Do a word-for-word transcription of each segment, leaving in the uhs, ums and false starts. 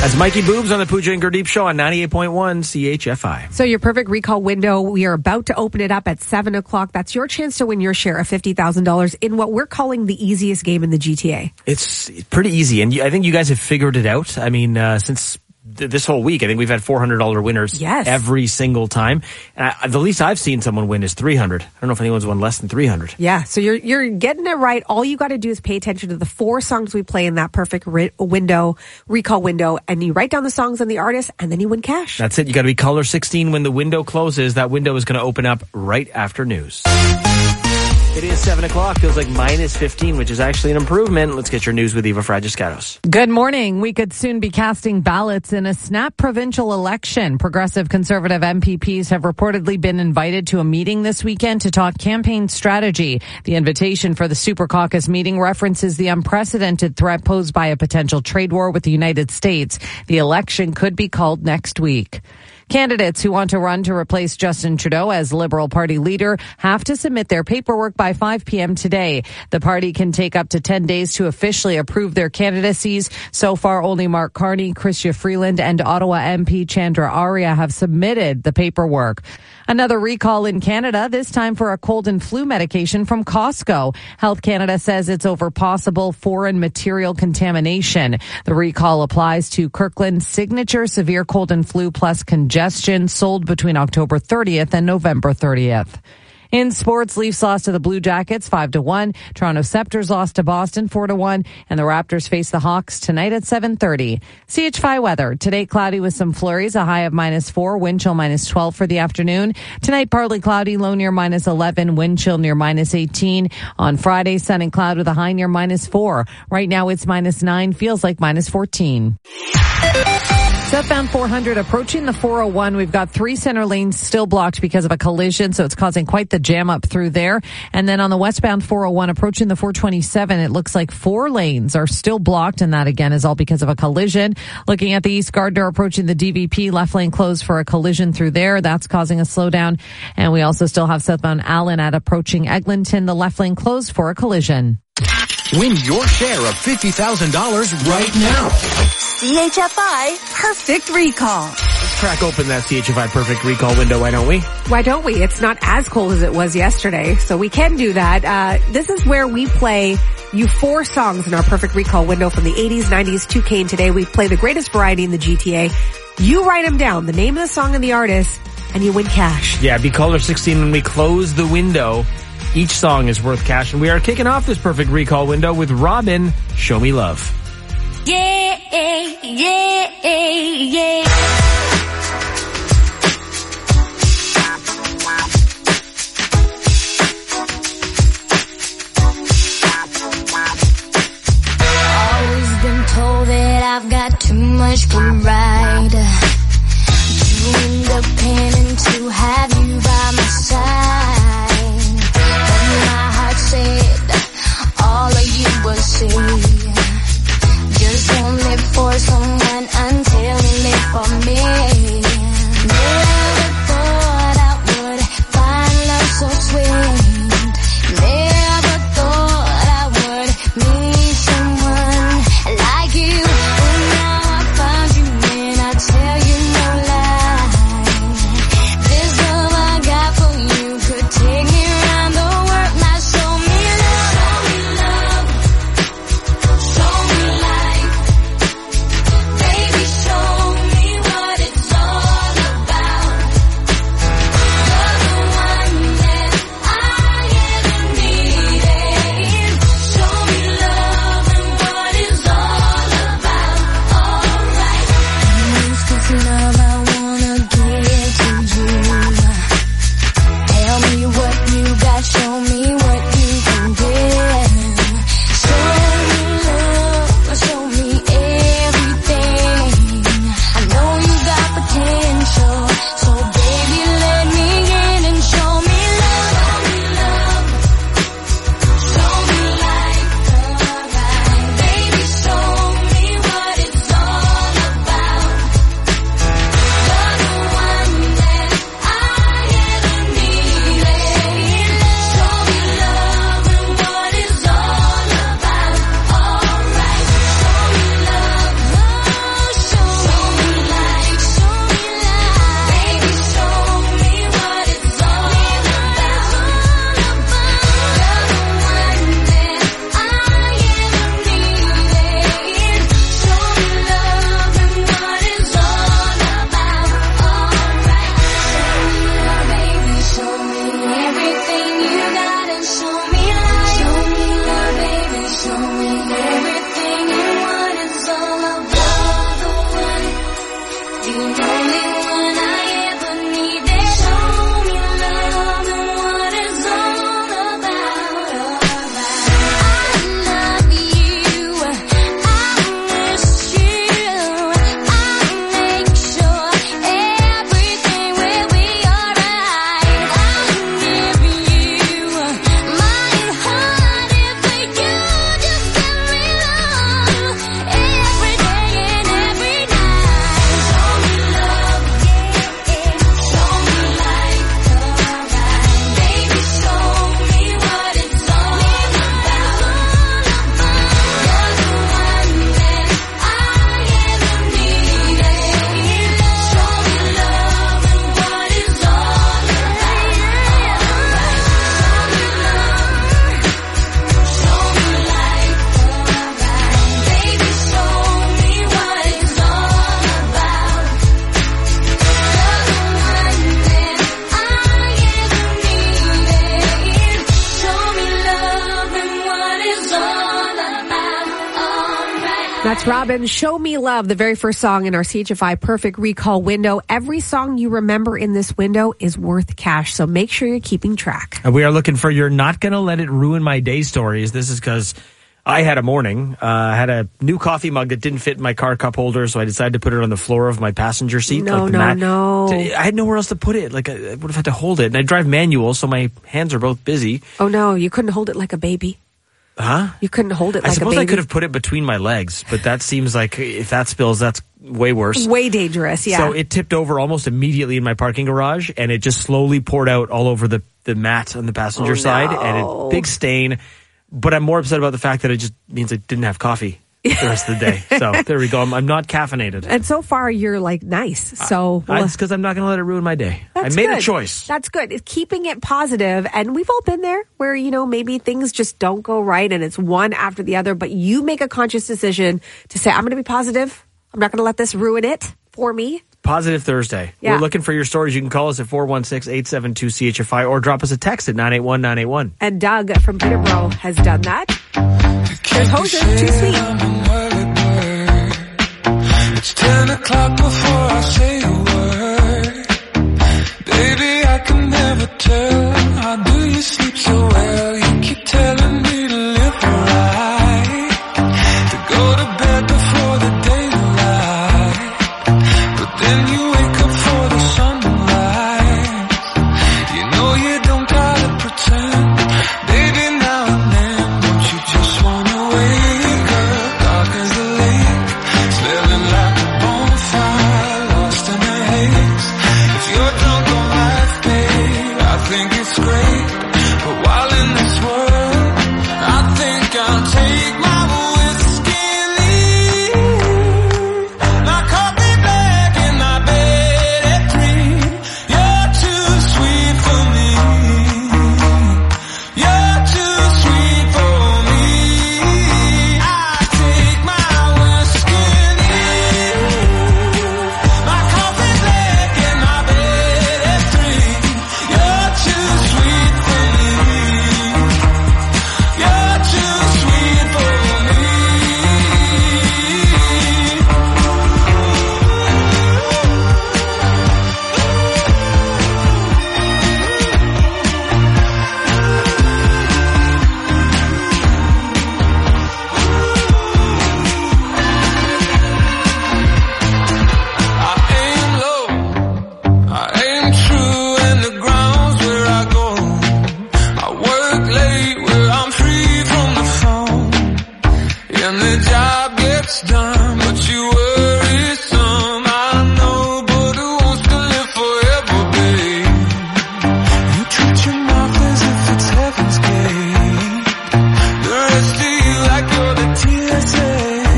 That's Mikey Boobs on the Pooja and Gurdeep Show on ninety-eight point one C H F I. So your perfect recall window, we are about to open it up at seven o'clock. That's your chance to win your share of fifty thousand dollars in what we're calling the easiest game in the G T A. It's pretty easy, and I think you guys have figured it out. I mean, uh, since th- this whole week, I think we've had four hundred dollars winners yes. every single time. And I, the least I've seen someone win is three hundred. I don't know if anyone's won less than three hundred. Yeah, so you're you're getting it right. All you got to do is pay attention to the four songs we play in that perfect ri- window, recall window, and you write down the songs and the artists, and then you win cash. That's it. You got to be caller sixteen when the window closes. That window is going to open up right after news. It is seven o'clock. Feels like minus fifteen, which is actually an improvement. Let's get your news with Eva Fragiscatos. Good morning. We could soon be casting ballots in a snap provincial election. Progressive Conservative M P Ps have reportedly been invited to a meeting this weekend to talk campaign strategy. The invitation for the Super Caucus meeting references the unprecedented threat posed by a potential trade war with the United States. The election could be called next week. Candidates who want to run to replace Justin Trudeau as Liberal Party leader have to submit their paperwork by five p.m. today. The party can take up to ten days to officially approve their candidacies. So far, only Mark Carney, Chrystia Freeland, and Ottawa M P Chandra Arya have submitted the paperwork. Another recall in Canada, this time for a cold and flu medication from Costco. Health Canada says it's over possible foreign material contamination. The recall applies to Kirkland's Signature Severe Cold and Flu Plus Congestion, sold between October thirtieth and November thirtieth. In sports, Leafs lost to the Blue Jackets five to one. Toronto Scepters lost to Boston four to one. And the Raptors face the Hawks tonight at seven thirty. C H F I weather. Today, cloudy with some flurries, a high of minus four, wind chill minus twelve for the afternoon. Tonight, partly cloudy, low near minus eleven, wind chill near minus eighteen. On Friday, sun and cloud with a high near minus four. Right now, it's minus nine, feels like minus fourteen. Southbound four hundred approaching the four oh one. We've got three center lanes still blocked because of a collision, so it's causing quite the jam up through there. And then on the westbound four oh one approaching the four twenty-seven, it looks like four lanes are still blocked, and that again is all because of a collision. Looking at the East Gardner approaching the D V P, left lane closed for a collision through there. That's causing a slowdown. And we also still have southbound Allen at approaching Eglinton, the left lane closed for a collision. Win your share of fifty thousand dollars right now. C H F I Perfect Recall. Let's crack open that C H F I Perfect Recall window, why don't we? Why don't we? It's not as cold as it was yesterday, so we can do that. Uh, this is where we play you four songs in our Perfect Recall window from the eighties, nineties, two K, and today. We play the greatest variety in the G T A. You write them down, the name of the song and the artist, and you win cash. Yeah, be caller sixteen when we close the window. Each song is worth cash, and we are kicking off this Perfect Recall window with Robin, Show Me Love. Yeah, yeah, yeah. Always been told that I've got too much pride, too independent to have you by my side. But my heart said all of you will see. Just won't live for someone until That's Robin, Show Me Love, the very first song in our C H F I Perfect Recall window. Every song you remember in this window is worth cash, so make sure you're keeping track. And we are looking for your Not Gonna Let It Ruin My Day stories. This is because I had a morning. Uh, I had a new coffee mug that didn't fit in my car cup holder, so I decided to put it on the floor of my passenger seat. No, like the no, mat. no. I had nowhere else to put it. Like, I would have had to hold it. And I drive manual, so my hands are both busy. Oh, no, you couldn't hold it like a baby. Huh? You couldn't hold it like a baby. I suppose I could have put it between my legs, but that seems like if that spills, that's way worse. Way dangerous, yeah. So it tipped over almost immediately in my parking garage, and it just slowly poured out all over the, the mat on the passenger Oh, side, no. and a big stain. But I'm more upset about the fact that it just means I didn't have coffee the rest of the day. So there we go. I'm, I'm not caffeinated. And so far, you're like nice. So I, it's because I'm not going to let it ruin my day. That's I made good. a choice. That's good. It's keeping it positive, and we've all been there where, you know, maybe things just don't go right and it's one after the other, but you make a conscious decision to say, I'm going to be positive. I'm not going to let this ruin it for me. Positive Thursday. Yeah. We're looking for your stories. You can call us at four one six, eight seven two, C H F I or drop us a text at nine eight one, nine eight one. And Doug from Peterborough has done that. Here's Hoser, Too Sweet. It's ten o'clock before I say a word. Baby, I can never tell. How do you sleep so well? You keep telling me to live right, to go to bed before the daylight, but then you wake up for the sunrise. You know you don't gotta pretend. Baby, now and then, don't you just wanna wake up dark as a lake, smelling like a bonfire, lost in the haze. If you're drunk on life, babe, I think it's great. But while in this world, I think I'll take my whiskey and leave. My coffee black in my bed at three. You're too sweet for me. You're too sweet for me. I take my whiskey and leave. My coffee black in my bed at three. You're too sweet for me. You're too sweet for me. I aim low, I aim true, and the ground's where I go. I work late where I'm free from the phone, and the job gets done, but you worry some. I know, but who wants to live forever, babe? You treat your mouth as if it's heaven's gate. The rest of you like you're the T S A.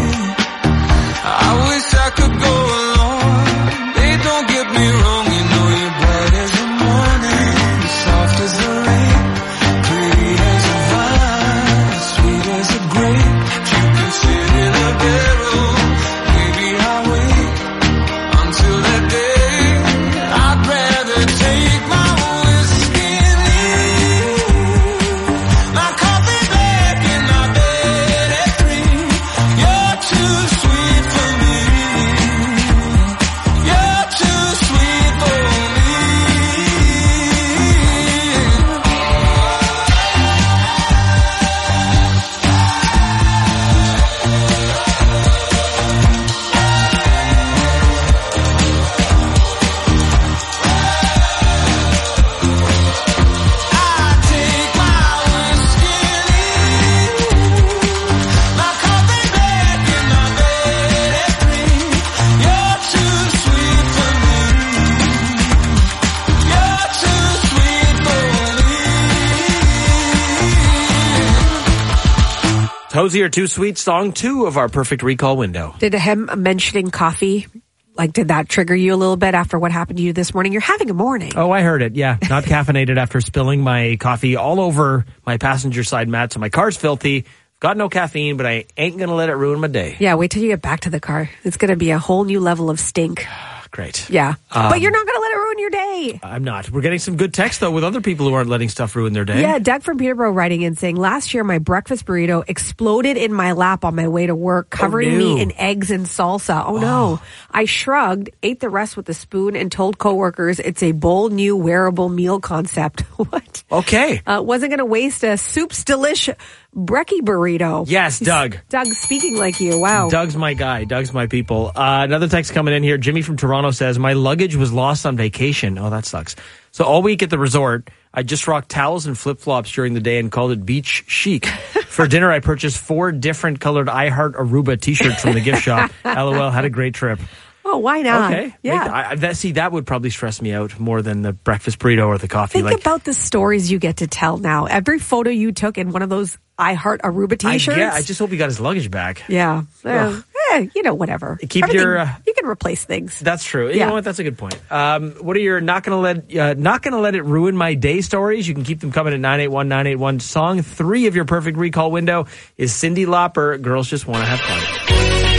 I wish I could go along. They don't get me wrong, you know you're bright as the morning, soft as the rain, pretty as a vine, sweet as a grape. You can sit in a barrel, maybe I'll wait until that day. I'd rather take my whiskey and leave. My coffee black in my bed at three. You're too sweet for me. You're too sweet for me. I take my whiskey and leave. My coffee black in my bed at three. You're too sweet for me. You're too sweet for me. Hosier, Too Sweet, song two of our Perfect Recall window. Did him mentioning coffee, like, did that trigger you a little bit after what happened to you this morning? You're having a morning. Oh, I heard it. Yeah. Not caffeinated after spilling my coffee all over my passenger side mat. So my car's filthy. Got no caffeine, but I ain't going to let it ruin my day. Yeah, wait till you get back to the car. It's going to be a whole new level of stink. Great. Yeah. Um, but you're not going to let it ruin ruin your day. I'm not. We're getting some good text, though, with other people who aren't letting stuff ruin their day. Yeah, Doug from Peterborough writing in saying, last year my breakfast burrito exploded in my lap on my way to work, covering no. me in eggs and salsa. Oh, no. I shrugged, ate the rest with a spoon, and told coworkers it's a bold new wearable meal concept. What? Okay. Uh, wasn't going to waste a soup's delish brekkie burrito. Yes, Doug. Doug speaking like you. Wow. Doug's my guy. Doug's my people. Uh, another text coming in here. Jimmy from Toronto says, my luggage was lost on vacation. Oh, that sucks. So all week at the resort, I just rocked towels and flip-flops during the day and called it beach chic. For dinner, I purchased four different colored I Heart Aruba t-shirts from the gift shop. LOL, had a great trip. Oh, why not? Okay. Yeah. Make, I, that, see, that would probably stress me out more than the breakfast burrito or the coffee. Think like, about the stories you get to tell now. Every photo you took in one of those I Heart Aruba t-shirts. I, yeah, I just hope he got his luggage back. Yeah. Uh, eh, you know, whatever. Keep Everything, your. Uh, you can replace things. That's true. You Yeah. know what? That's a good point. Um, what are your not gonna let uh, not gonna let it ruin my day stories? You can keep them coming at nine eight one nine eight one. Song three of your perfect recall window is Cyndi Lauper. Girls Just Want to Have Fun.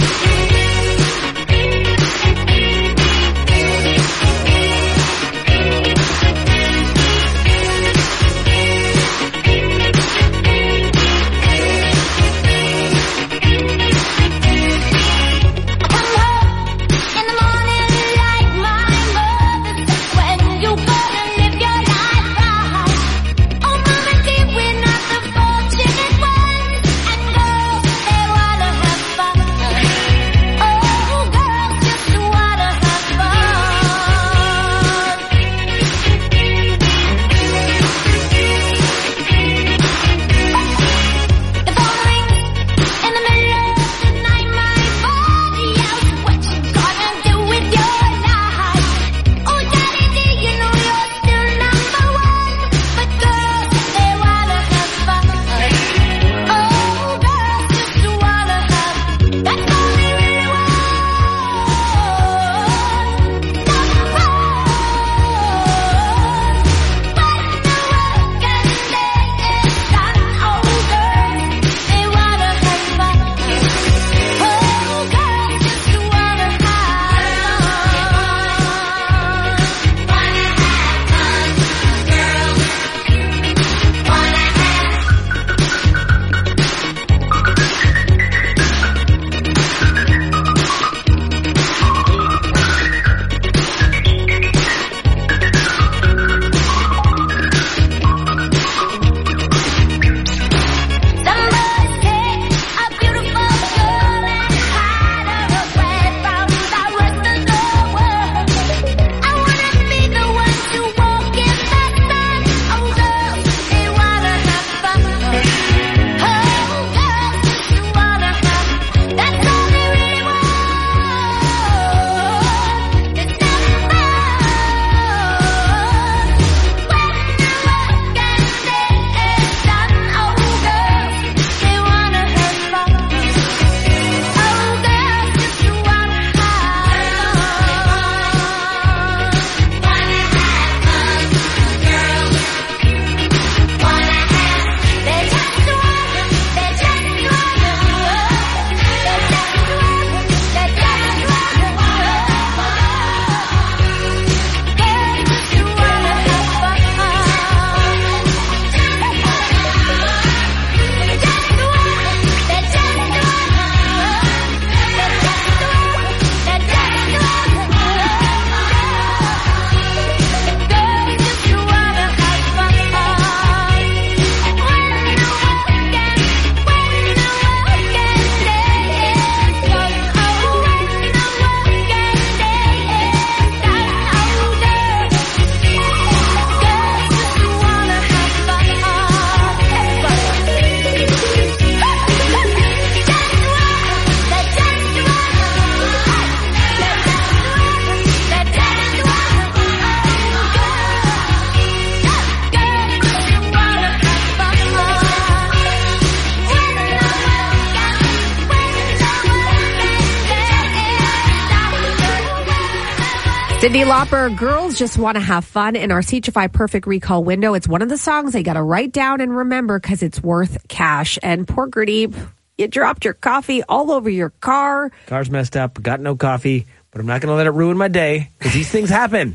Cyndi Lauper, Girls Just Want to Have Fun in our C H F I Perfect Recall window. It's one of the songs they got to write down and remember because it's worth cash. And poor Gertie, you dropped your coffee all over your car. Car's messed up, got no coffee, but I'm not going to let it ruin my day because these things happen.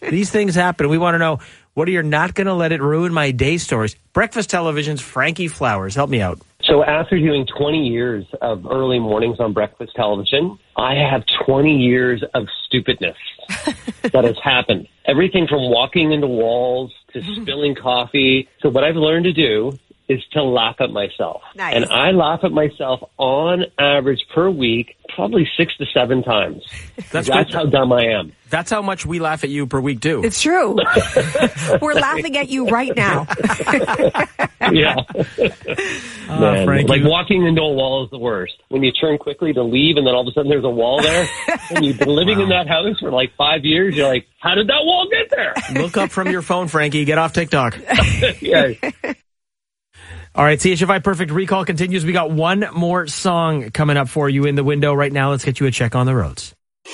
These things happen. We want to know, what are your not going to let it ruin my day stories? Breakfast Television's Frankie Flowers. Help me out. So after doing twenty years of early mornings on breakfast television, I have twenty years of stupidness that has happened. Everything from walking into walls to spilling coffee. So what I've learned to do is to laugh at myself. Nice. And I laugh at myself on average per week, probably six to seven times. That's That's good. how dumb I am. That's how much we laugh at you per week, too. It's true. We're laughing at you right now. Yeah. Oh, Man, Frankie. like walking into a wall is the worst. When you turn quickly to leave and then all of a sudden there's a wall there, and you've been living in that house for like five years, you're like, how did that wall get there? Look up from your phone, Frankie. Get off TikTok. Yeah. All right, C H F I Perfect Recall continues. We got one more song coming up for you in the window right now. Let's get you a check on the roads.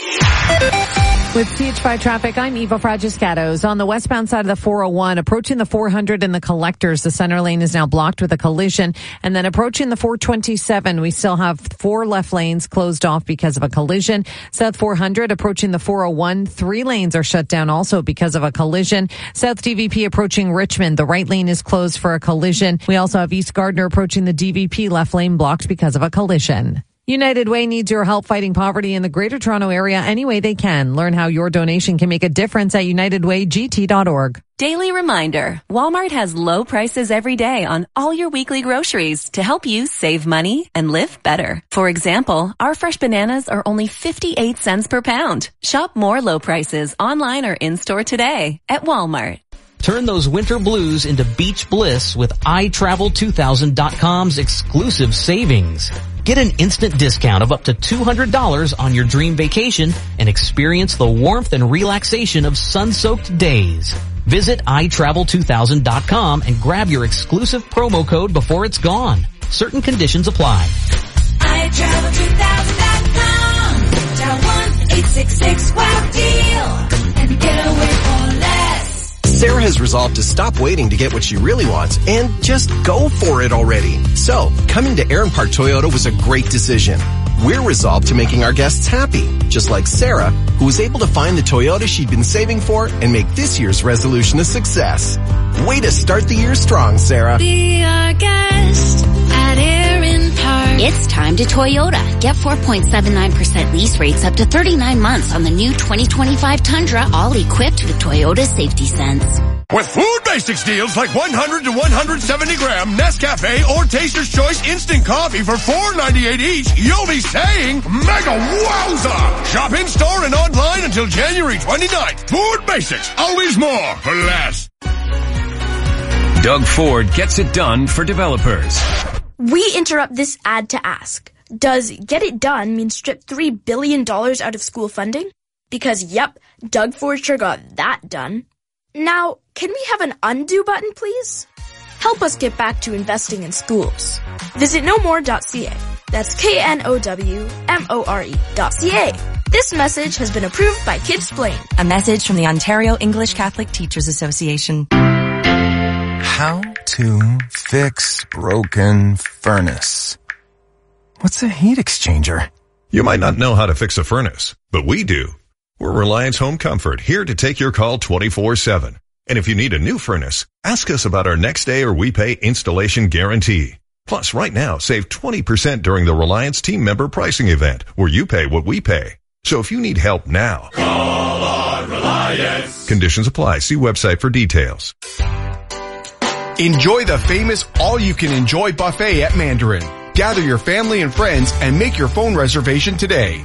With C H five traffic, I'm Eva Fragiscatos. On the westbound side of the four oh one, approaching the four hundred in the collectors, the center lane is now blocked with a collision. And then approaching the four twenty-seven, we still have four left lanes closed off because of a collision. South four hundred approaching the four oh one, three lanes are shut down also because of a collision. South D V P approaching Richmond, the right lane is closed for a collision. We also have East Gardner approaching the D V P, left lane blocked because of a collision. United Way needs your help fighting poverty in the Greater Toronto Area any way they can. Learn how your donation can make a difference at united way g t dot org. Daily reminder, Walmart has low prices every day on all your weekly groceries to help you save money and live better. For example, our fresh bananas are only fifty-eight cents per pound. Shop more low prices online or in-store today at Walmart. Turn those winter blues into beach bliss with i travel two thousand dot com's exclusive savings. Get an instant discount of up to two hundred dollars on your dream vacation and experience the warmth and relaxation of sun-soaked days. Visit i travel two thousand dot com and grab your exclusive promo code before it's gone. Certain conditions apply. i travel two thousand dot com. Dial one eight six six wow deal and get away for less. Sarah has resolved to stop waiting to get what she really wants and just go for it already. So, coming to Aaron Park Toyota was a great decision. We're resolved to making our guests happy, just like Sarah, who was able to find the Toyota she'd been saving for and make this year's resolution a success. Way to start the year strong, Sarah. Be our guest at Aaron Park. It's time to Toyota. Get four point seven nine percent lease rates up to thirty-nine months on the new twenty twenty-five Tundra, all equipped with Toyota Safety Sense. With Food Basics deals like one hundred to one hundred seventy gram Nescafe or Taster's Choice instant coffee for four ninety-eight each, you'll be saying mega wowza! Shop in store and online until January twenty-ninth. Food Basics, always more for less. Doug Ford gets it done for developers. We interrupt this ad to ask, does get it done mean strip three billion dollars out of school funding? Because yep, Doug Ford sure got that done. Now, can we have an undo button, please? Help us get back to investing in schools. Visit no more dot c a. That's K N O W M O R E dot C A. This message has been approved by Kidsplain. A message from the Ontario English Catholic Teachers Association. How to fix broken furnace. What's a heat exchanger? You might not know how to fix a furnace, but we do. We're Reliance Home Comfort, here to take your call twenty-four seven. And if you need a new furnace, ask us about our next day or we pay installation guarantee. Plus, right now, save twenty percent during the Reliance team member pricing event, where you pay what we pay. So if you need help now, call on Reliance. Conditions apply. See website for details. Enjoy the famous all-you-can-enjoy buffet at Mandarin. Gather your family and friends and make your phone reservation today.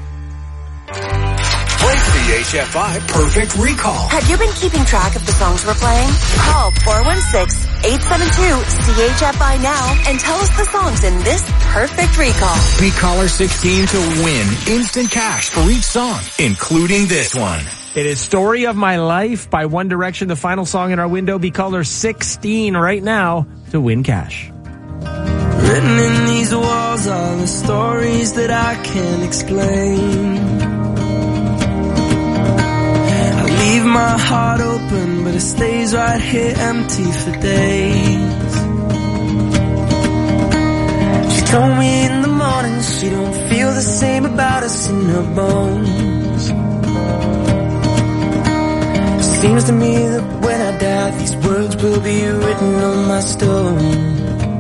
Play C H F I Perfect Recall. Have you been keeping track of the songs we're playing? Call four one six, eight seven two, C H F I now and tell us the songs in this Perfect Recall. Be caller sixteen to win instant cash for each song, including this one. It is Story of My Life by One Direction, the final song in our window. Be caller sixteen right now to win cash. Written in these walls are the stories that I can't explain. I leave my heart open, but it stays right here empty for days. She told me in the morning she don't feel the same about us in her bones. seems to me that when I die, these words will be written on my stone.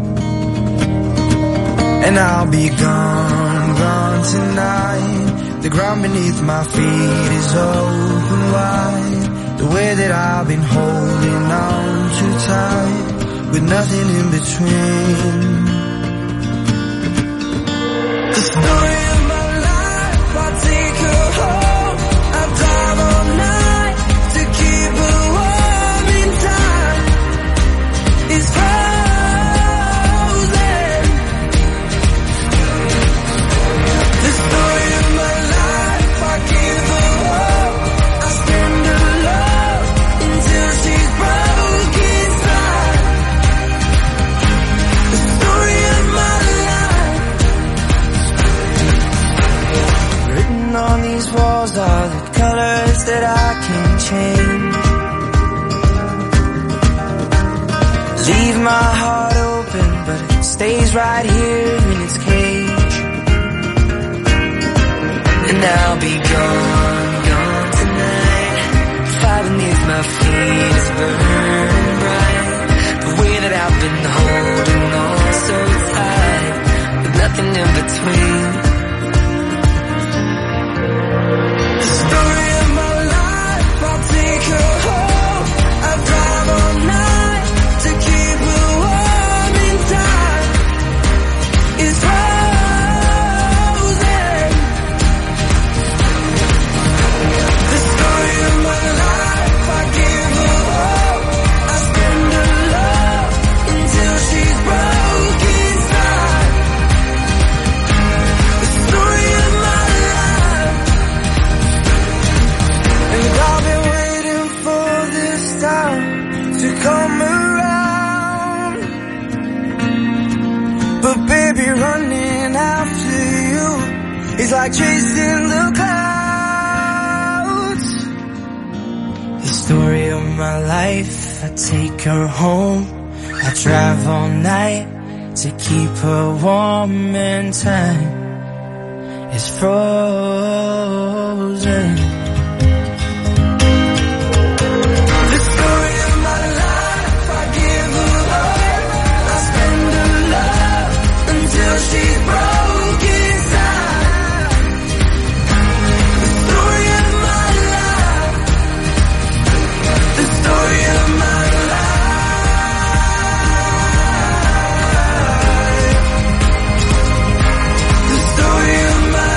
And I'll be gone, gone tonight. The ground beneath my feet is open wide. The way that I've been holding on too tight, with nothing in between. The story of my life, I'll take her home. I'll drive all night to keep her warm in time. It's frozen. The story of my life, I give her hope. I spend her love until she's broke inside. The story of my life. Written on these walls are the colors that I can change. Leave my heart open, but it stays right here in its cage. And I'll be gone, gone tonight. Fire beneath my feet is burning bright. The way that I've been holding on so tight, with nothing in between. The story of my life, I'll take her home. I'll drive all night to keep her warm in time. It's frozen. The story of my life, I give her hope. I spend her love until she's broke inside. The story of my life. And I've been waiting for this time to come around. But baby, running after you is like chasing the clouds. The story of my life, I take her home. I drive all night to keep her warm in time. It's frozen. The story of my life, I give her hope. I spend her love until she's broke inside. The story of my life. The story of my life. The story of my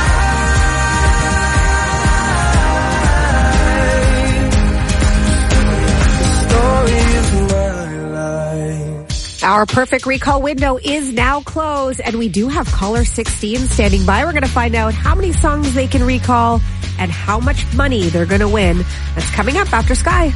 Our perfect recall window is now closed, and we do have caller sixteen standing by. We're going to find out how many songs they can recall and how much money they're going to win. That's coming up after Sky.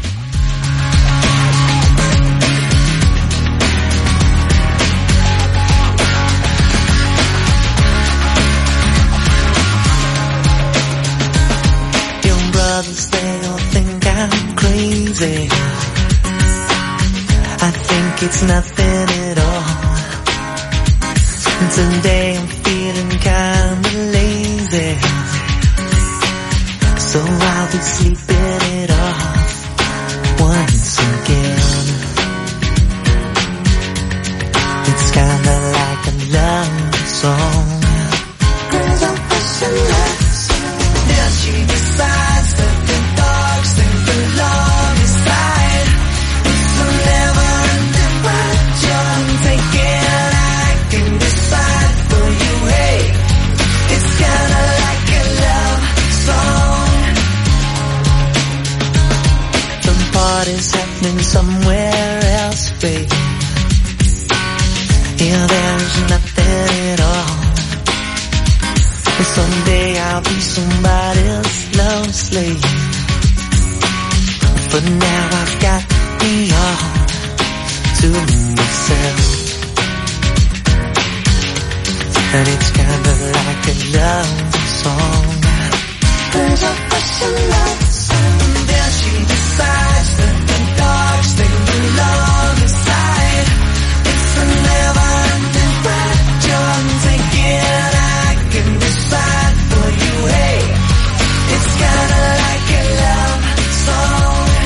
Young brothers, they all think I'm crazy. I think it's nothing at all. Today I'm feeling kinda lazy, so I'll be sleeping it off once again. It's kinda like a love song. Girls are passionless. Then she decides that the dogs think the love is tied. It's a never-ending question. Take it, I can decide for you. Hey, it's kinda like a love song. The party's happening somewhere else, babe. Here there's nothing at all. And someday I'll be somebody's love slave. But now I've got me all to myself. And it's kinda like a love song. There's a passion love song. And then she decides that the dogs think the love is tied. It's a never-ending question. Take it, I can decide for you. Hey, it's kinda like a love song.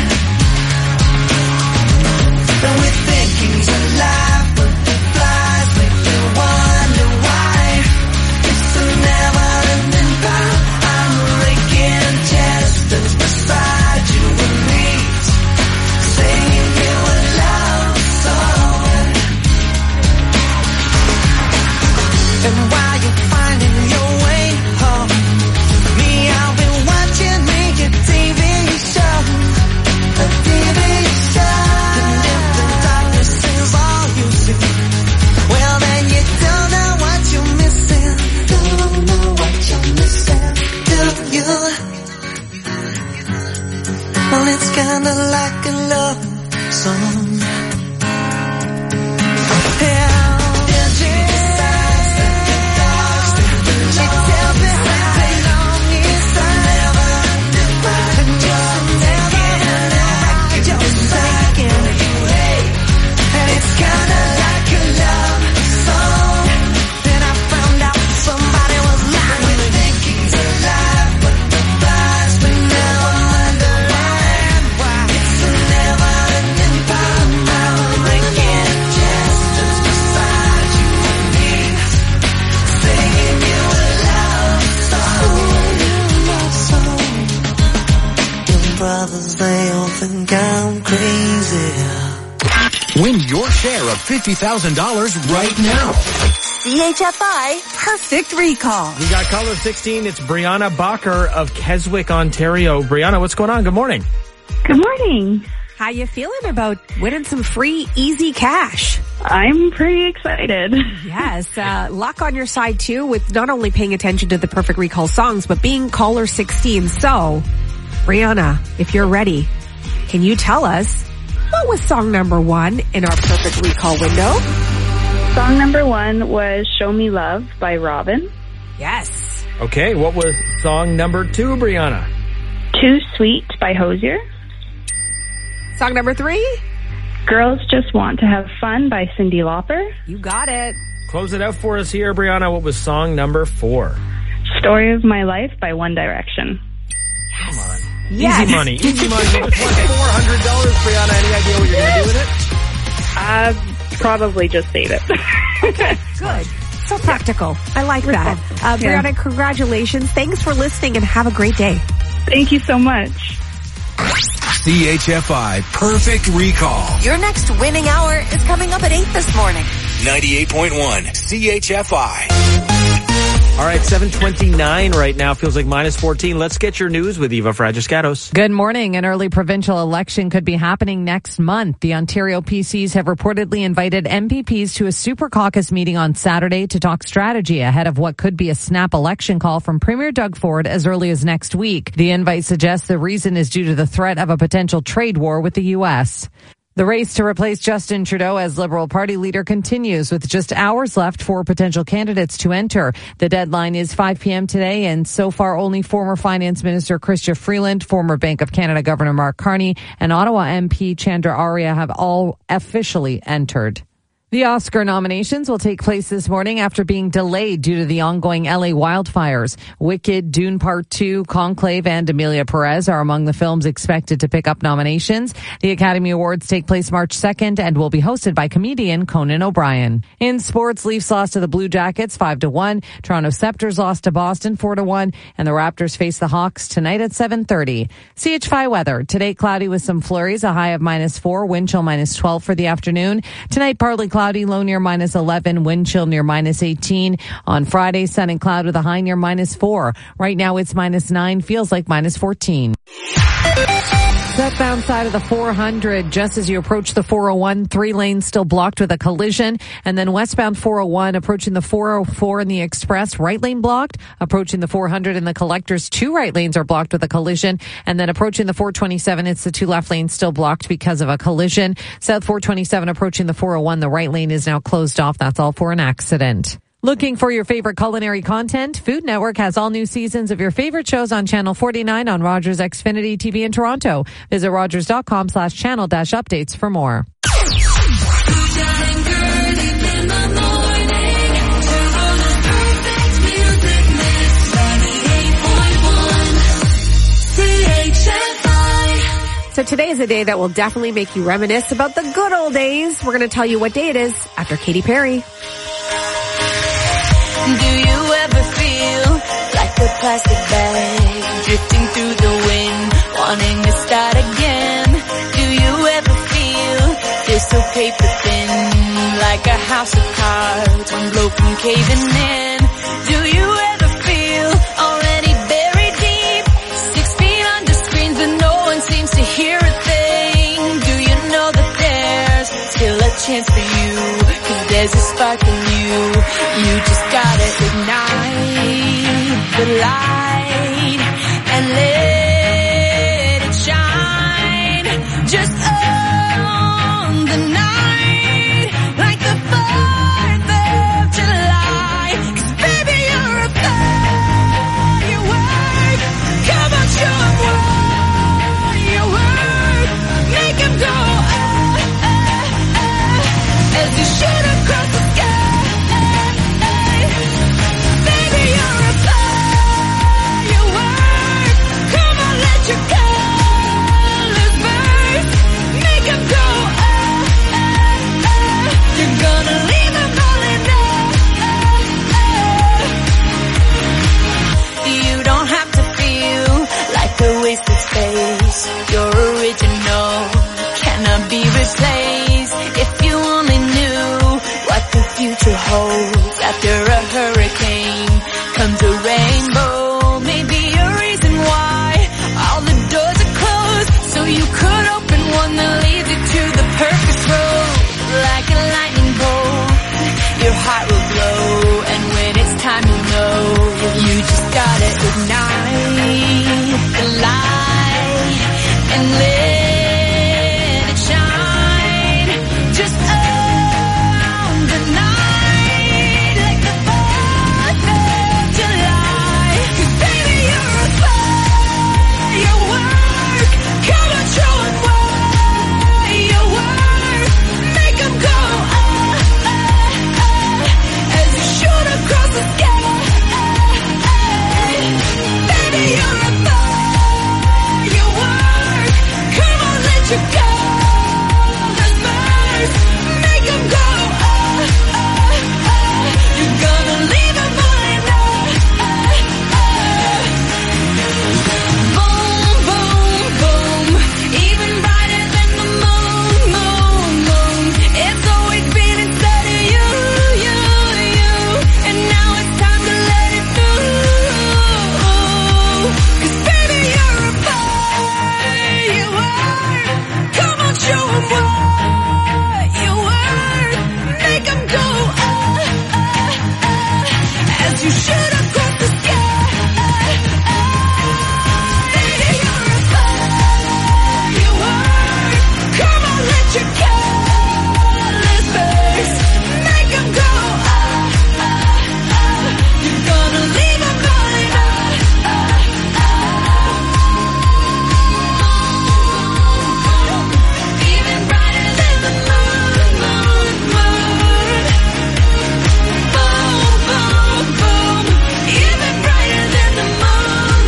And it's kinda like a love song. Brothers, they all think I'm crazy. Win your share of fifty thousand dollars right now. C H F I Perfect Recall. We got caller sixteen. It's Brianna Bacher of Keswick, Ontario. Brianna, what's going on? Good morning. Good morning. How you feeling about winning some free, easy cash? I'm pretty excited. Yes, uh, luck on your side too with not only paying attention to the Perfect Recall songs, but being caller sixteen. So, Brianna, if you're ready, can you tell us what was song number one in our Perfect Recall window? Song number one was Show Me Love by Robin. Yes. Okay, what was song number two, Brianna? Too Sweet by Hosier. Song number three? Girls Just Want to Have Fun by Cyndi Lauper. You got it. Close it out for us here, Brianna. What was song number four? Story of My Life by One Direction. Yes. Come on. Yes. Easy money. Easy money. You just won four hundred dollars, Brianna. Any idea what you're going to do with it? Uh, probably just save it. Good. So practical. I like that. Uh, Brianna, yeah. Congratulations. Thanks for listening and have a great day. Thank you so much. C H F I Perfect Recall. Your next winning hour is coming up at eight this morning. ninety-eight point one C H F I. All right, seven twenty-nine right now. Feels like minus fourteen. Let's get your news with Eva Fragiscatos. Good morning. An early provincial election could be happening next month. The Ontario P Cs have reportedly invited M P Ps to a super caucus meeting on Saturday to talk strategy ahead of what could be a snap election call from Premier Doug Ford as early as next week. The invite suggests the reason is due to the threat of a potential trade war with the U S. The race to replace Justin Trudeau as Liberal Party leader continues with just hours left for potential candidates to enter. The deadline is five p.m. today, and so far only former Finance Minister Chrystia Freeland, former Bank of Canada Governor Mark Carney, and Ottawa M P Chandra Arya have all officially entered. The Oscar nominations will take place this morning after being delayed due to the ongoing L A wildfires. Wicked, Dune Part two, Conclave, and Emilia Perez are among the films expected to pick up nominations. The Academy Awards take place March second and will be hosted by comedian Conan O'Brien. In sports, Leafs lost to the Blue Jackets five to one. Toronto Scepters lost to Boston four to one. And the Raptors face the Hawks tonight at seven thirty. C H five weather. Today, cloudy with some flurries, a high of minus four, wind chill minus twelve for the afternoon. Tonight, partly cloudy, low near minus eleven, wind chill near minus eighteen. On Friday, sun and cloud with a high near minus four. Right now it's minus nine, feels like minus fourteen. Southbound side of the four hundred, just as you approach the four oh one, three lanes still blocked with a collision. And then westbound four oh one, approaching the four oh four in the express, right lane blocked. Approaching the four hundred in the collectors, two right lanes are blocked with a collision. And then approaching the four twenty-seven, it's the two left lanes still blocked because of a collision. South four twenty-seven approaching the four oh one, the right lane is now closed off. That's all for an accident. Looking for your favorite culinary content? Food Network has all new seasons of your favorite shows on Channel forty-nine on Rogers Xfinity T V in Toronto. Visit rogers.com slash channel dash updates for more. So today is a day that will definitely make you reminisce about the good old days. We're going to tell you what day it is after Katy Perry. Do you ever feel like a plastic bag drifting through the wind, wanting to start again? Do you ever feel this so paper thin, like a house of cards, one blow from caving in? Do you ever feel already buried deep, six feet under screens but no one seems to hear a thing? Do you know that there's still a chance for you, 'cause there's a spark in you? You just gotta ignite the light and let it shine. face. You're original, cannot be replaced. If you only knew what the future holds. After a hurricane comes a rainbow. Maybe a reason why all the doors are closed, so you could open one that leads you to the perfect road. Like a lightning bolt, your heart will glow, and when it's time to know, you just gotta ignite the light and let it shine. Just own the night like the fourth of July. 'Cause baby, you're a firework. Come on, show 'em what you worth. Make 'em go ah, ah, ah, as you shoot across the sky. Baby, you're a firework. Come on, let your colors burst. Make 'em go ah, ah, ah. You're gonna leave 'em falling ah, ah, ah. Boom, boom, boom. Even brighter than the moon, moon, moon. It's always been inside of you, you, you. And now it's time to let it through. 'Cause baby, you're a firework. Come on, show 'em what you worth. Make 'em go ah, ah, ah, as you shoot across the sky. Baby, you're a firework. Come on, let your colors burst. Make 'em go ah, ah, ah. You're gonna leave 'em falling ah, ah, ah. Even brighter than the moon, moon, moon. Boom, boom, boom. Even brighter than the moon,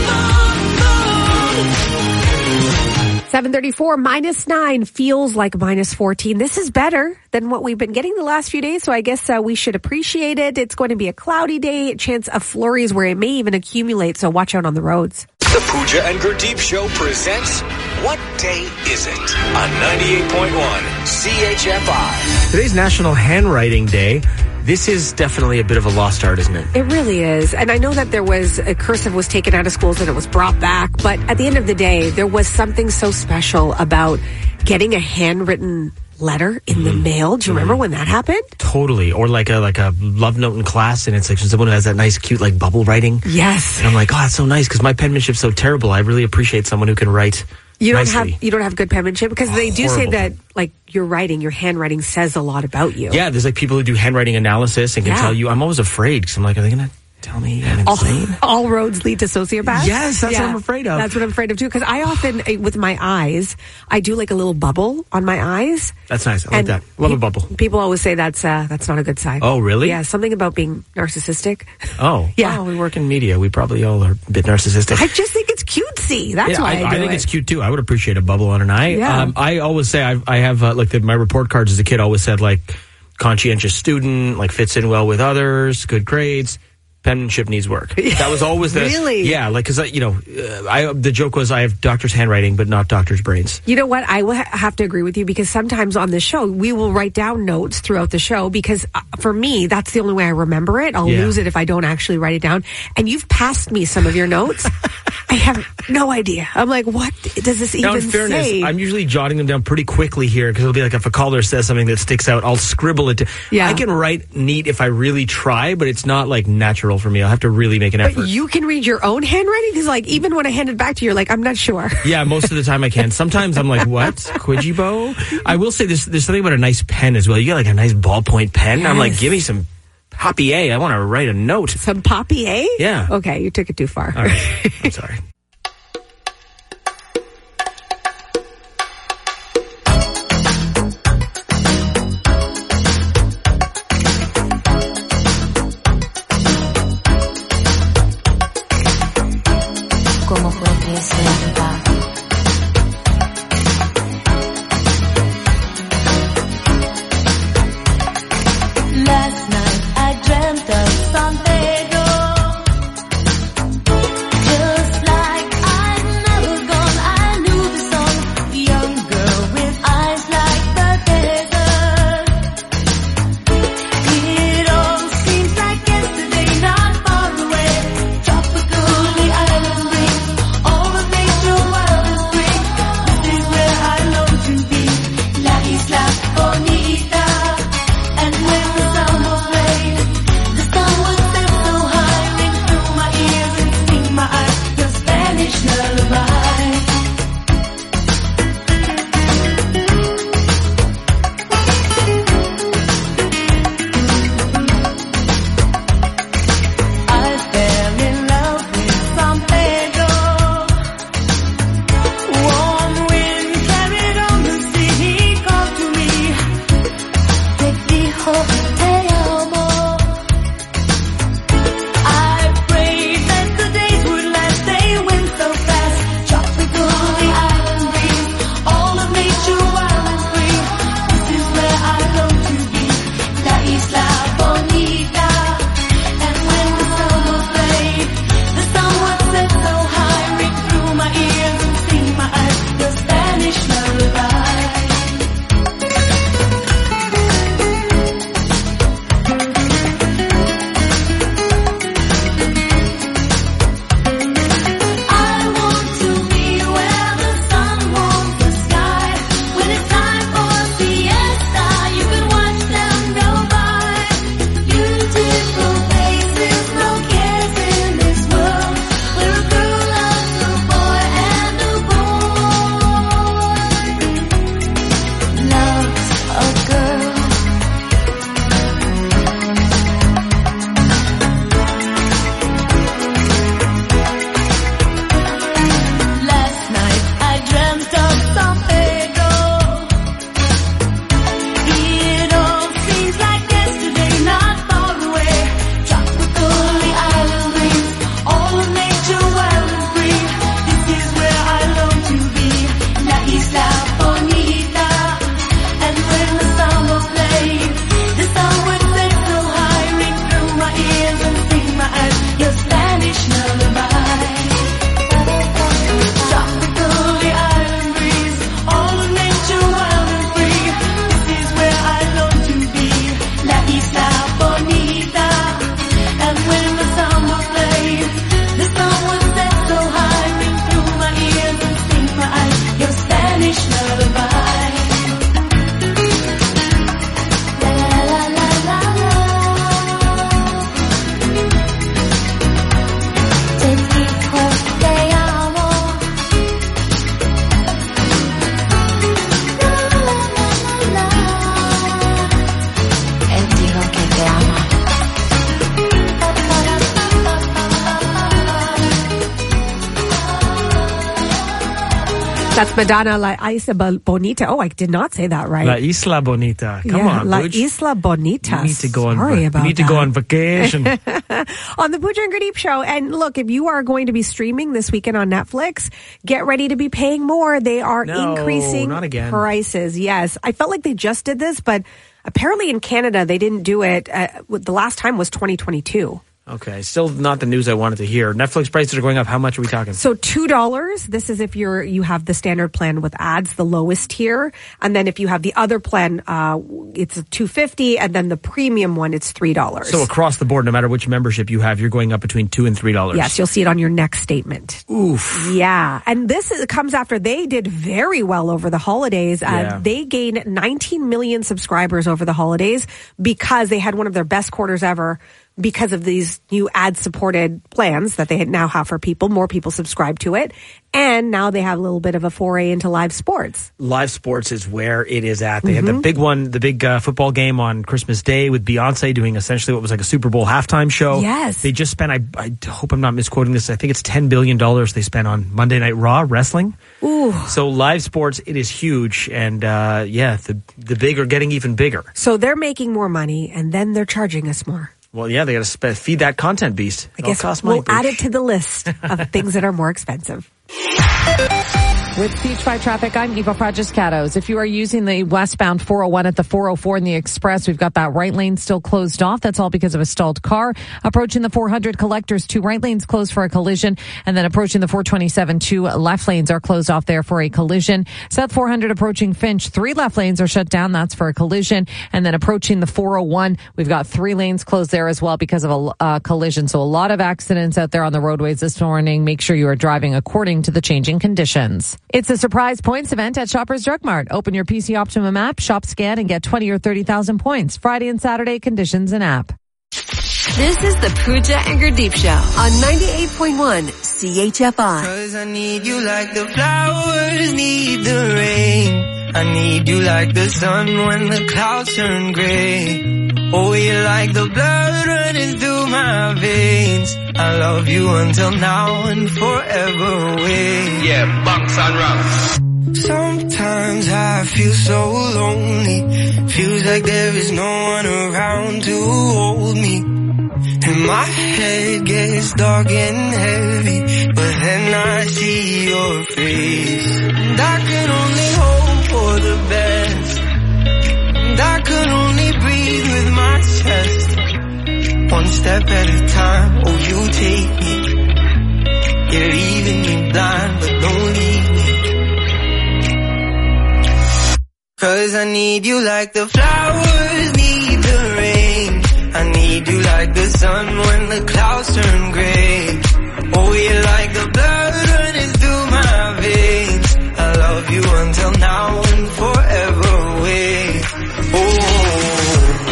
moon, moon. seven thirty-four minus nine feels like minus fourteen. This is better than what we've been getting the last few days, so I guess uh, we should appreciate it. It's going to be a cloudy day, chance of flurries where it may even accumulate, so watch out on the roads. The Pooja and Gurdeep Show presents What Day Is It? On ninety-eight point one C H F I. Today's National Handwriting Day. This is definitely a bit of a lost art, isn't it? It really is. And I know that there was, a cursive was taken out of schools and it was brought back, but at the end of the day, there was something so special about getting a handwritten letter in the mail. Do you remember when that happened? Totally. Or like a like a love note in class, and it's like someone who has that nice, cute, like bubble writing. Yes. And I'm like, oh, that's so nice because my penmanship's so terrible. I really appreciate someone who can write You don't nicely. have you don't have good penmanship because they do say Horrible. that like your writing, your handwriting says a lot about you. Yeah, there's like people who do handwriting analysis and can Yeah. tell you. I'm always afraid because I'm like, are they going to tell me I'm All, insane? all roads lead to sociopaths. Yes, that's what I'm afraid of. That's what I'm afraid of too. Because I often, eh, with my eyes, I do like a little bubble on my eyes. That's nice. I like And that. Love a pe- bubble. People always say that's uh, that's not a good sign. Oh, really? Yeah, something about being narcissistic. Oh, Yeah. Well, we work in media. We probably all are a bit narcissistic. I just think it's cutesy. That's yeah, why I, I, do I think it. it's cute too. I would appreciate a bubble on an eye. Yeah. Um, I always say I, I have uh, like the, my report cards as a kid always said like conscientious student, like fits in well with others, good grades. Penmanship needs work. That was always the Really? yeah, like because you know, uh, I the joke was I have doctor's handwriting but not doctor's brains. You know what? I will ha- have to agree with you because sometimes on the show, we will write down notes throughout the show because uh, for me, that's the only way I remember it. I'll Yeah. lose it if I don't actually write it down. And you've passed me some of your notes. I have no idea. I'm like, what does this Now, even in fairness, say? I'm usually jotting them down pretty quickly here because it'll be like if a caller says something that sticks out, I'll scribble it. To, Yeah. I can write neat if I really try, but it's not like natural for me. I'll have to really make an effort. But you can read your own handwriting? Because like, even when I hand it back to you, you're like, I'm not sure. Yeah, most of the time I can. Sometimes I'm like, what? Quidjibo? I will say there's, there's something about a nice pen as well. You get like a nice ballpoint pen. I'm like, Yes. give me some papier. I want to write a note. Some papier? Yeah. Okay, you took it too far. All right. I'm sorry. ¿Cómo fue que se va? Last night I dreamt of San Pedro, just like That's Madonna, La Isla Bonita. Oh, I did not say that right. La Isla Bonita. Come yeah, on, La Booch. Isla Bonita. You need to go on. Sorry about You need to that. go on vacation. On the Booch and Gurdeep Show. And look, if you are going to be streaming this weekend on Netflix, get ready to be paying more. They are No, increasing not again. prices. Yes. I felt like they just did this, but apparently in Canada, they didn't do it. Uh, the last time was twenty twenty-two. Okay, still not the news I wanted to hear. Netflix prices are going up. How much are we talking? So two dollars. This is if you're you have the standard plan with ads, the lowest tier, and then if you have the other plan, uh, it's two fifty, and then the premium one, it's three dollars. So across the board, no matter which membership you have, you're going up between two and three dollars. Yes, you'll see it on your next statement. Oof. Yeah, and this is, comes after they did very well over the holidays. Yeah. Uh, they gained nineteen million subscribers over the holidays because they had one of their best quarters ever. Because of these new ad-supported plans that they now have for people. More people subscribe to it. And now they have a little bit of a foray into live sports. Live sports is where it is at. They Mm-hmm. had the big one, the big uh, football game on Christmas Day with Beyonce doing essentially what was like a Super Bowl halftime show. Yes. They just spent, I, I hope I'm not misquoting this, I think it's ten billion dollars they spent on Monday Night Raw wrestling. Ooh. So live sports, it is huge. And uh, yeah, the, the big are getting even bigger. So they're making more money, and then they're charging us more. Well, yeah, they got to spe- feed that content beast. I guess cost money, we'll add it to the list of things that are more expensive. With Beach By Traffic, I'm Eva Fragiscatos. If you are using the westbound four oh one at the four oh four in the Express, we've got that right lane still closed off. That's all because of a stalled car. Approaching the four hundred collectors, two right lanes closed for a collision. And then approaching the four twenty-seven, two left lanes are closed off there for a collision. South four hundred approaching Finch, three left lanes are shut down. That's for a collision. And then approaching the four oh one, we've got three lanes closed there as well because of a uh, collision. So a lot of accidents out there on the roadways this morning. Make sure you are driving according to the changing conditions. It's a surprise points event at Shoppers Drug Mart. Open your P C Optimum app, shop, scan, and get twenty or thirty thousand points. Friday and Saturday conditions and app. This is the Pooja and Gurdeep Show on ninety-eight point one C H F I. Cause I need you like the flowers need the rain. I need you like the sun when the clouds turn gray. Oh, you're like the blood running through my veins. I love you until now and forever away. Yeah, bunks and rocks. Sometimes I feel so lonely. Feels like there is no one around to hold me. And my head gets dark and heavy, but then I see your face. And I can only hope for the best. And I can only breathe with my chest. One step at a time, oh you take me. You're leaving me blind, but don't leave me. Cause I need you like the flowers need the rain. I need you like the sun when the clouds turn gray. Oh, you're like the blood running through my veins. I love you until now and forever away. Oh, oh,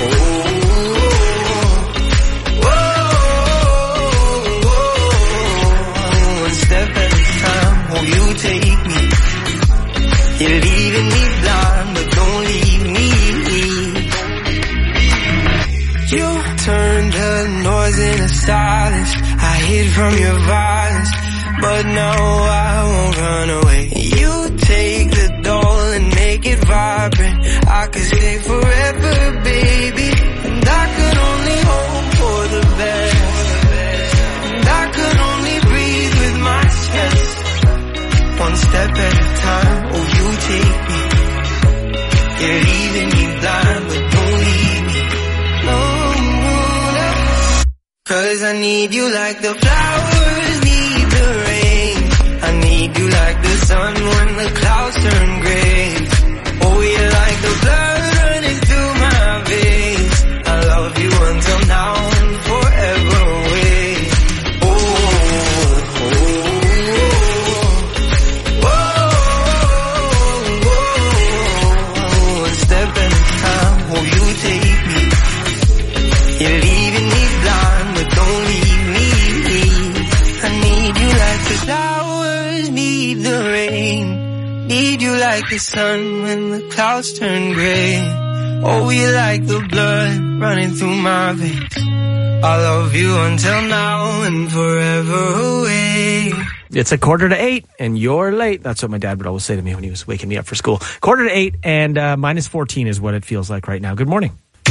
oh, oh, oh. One step at a time, oh, you take me. You're leaving me blind, but don't leave me. You turned the noise into silence. I hid from your violence, but now I won't run away. You take the doll and make it vibrant. I could stay forever, baby. And I could only hope for the best. And I could only breathe with my chest. One step at a time, oh you take me. You're leaving me blind, but don't leave me. No, no. Cause I need you like the flowers need the rain. I need you like the sun when the clouds turn gray. Oh, you're like the blood running through my veins. I love you until now and forever away. Oh, oh, oh, oh, oh. One step at a time, oh you take me. You're leaving me blind, but don't leave me. I need you like the flowers need the rain. Need you like the sun when the clouds turn gray. Oh, you like the blood running through my veins. I love you until now and forever away. It's a quarter to eight, and you're late. That's what my dad would always say to me when he was waking me up for school. Quarter to eight, and uh, minus fourteen is what it feels like right now. Good morning.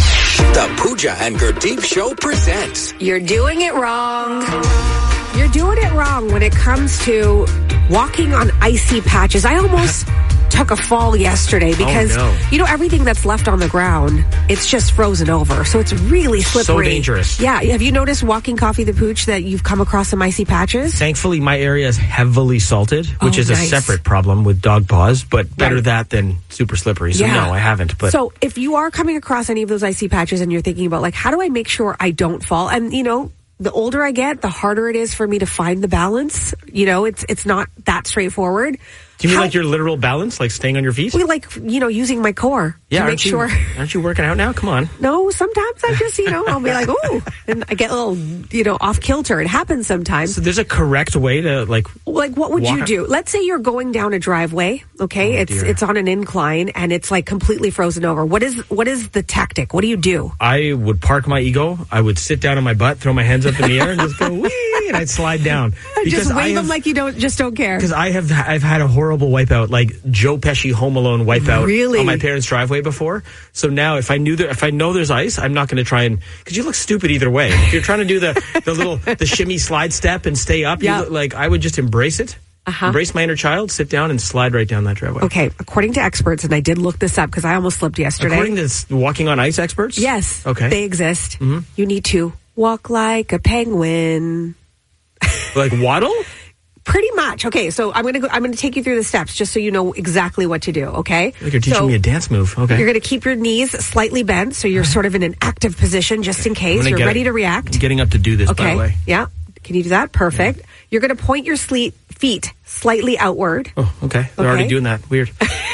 The Pooja and Gurdeep Show presents. You're doing it wrong. You're doing it wrong when it comes to walking on icy patches. I almost took a fall yesterday because, oh, no. you know, everything that's left on the ground, it's just frozen over. So it's really slippery. So dangerous. Yeah. Have you noticed walking Coffee the Pooch that you've come across some icy patches? Thankfully, my area is heavily salted, which Oh, is nice. a separate problem with dog paws, but better Right. that than super slippery. So Yeah. no, I haven't. But So if you are coming across any of those icy patches and you're thinking about, like, how do I make sure I don't fall? And, you know, the older I get, the harder it is for me to find the balance. You know, it's it's not that straightforward. do you mean How- like your literal balance, like staying on your feet? We like, you know, using my core yeah, to make aren't you, sure. aren't you working out now? Come on. No, sometimes I just, you know, I'll be like, ooh, and I get a little, you know, off kilter. It happens sometimes. So there's a correct way to like. Like, what would walk- you do? Let's say you're going down a driveway. Okay, Oh, it's dear. it's on an incline and it's like completely frozen over. What is what is the tactic? What do you do? I would park my ego. I would sit down on my butt, throw my hands up in the air, and just go wee, and I'd slide down. Just I wave have- them like you don't, just don't care. Because I have I've had a horrible wipeout, like Joe Pesci Home Alone wipeout Really? on my parents' driveway before. So now, if I knew that, if I know there's ice, I'm not going to try and because you look stupid either way. If you're trying to do the the little the shimmy slide step and stay up, Yeah. you look, like I would just embrace it, Uh-huh. embrace my inner child, sit down and slide right down that driveway. Okay, according to experts, and I did look this up because I almost slipped yesterday. According to s- walking on ice experts, yes, okay, they exist. Mhm. You need to walk like a penguin. like waddle. Pretty much. Okay, so I'm gonna go, I'm gonna take you through the steps just so you know exactly what to do. Okay, Like you're teaching So me a dance move. Okay, You're gonna keep your knees slightly bent so you're sort of in an active position just in I'm case gonna you're get- ready to react. I'm getting up to do this, by the Okay, way. yeah. Can you do that? Perfect. You're gonna point your sle- feet slightly outward, Oh, okay. They're already Okay. doing that. Weird.